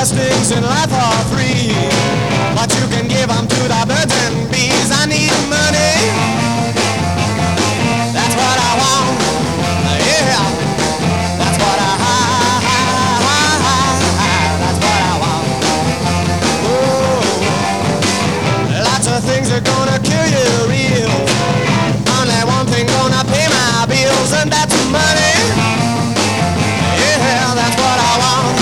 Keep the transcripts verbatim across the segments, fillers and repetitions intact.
best things in life are free, but you can give them to the birds and bees. I need money, that's what I want, yeah, that's what I, that's what I want. Oh, lots of things are gonna kill you real, only one thing gonna pay my bills, and that's money. Yeah, that's what I want.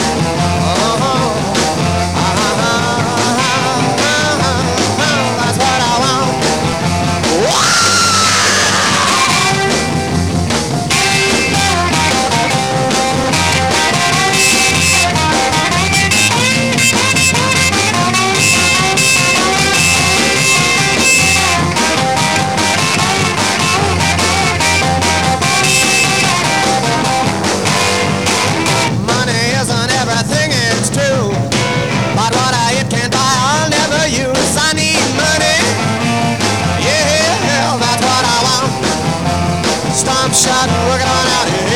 That's what I want. Money isn't everything, it's true, but what I it can't buy I'll never use. I need money, yeah, that's what I want. Stomp shot, working on out here.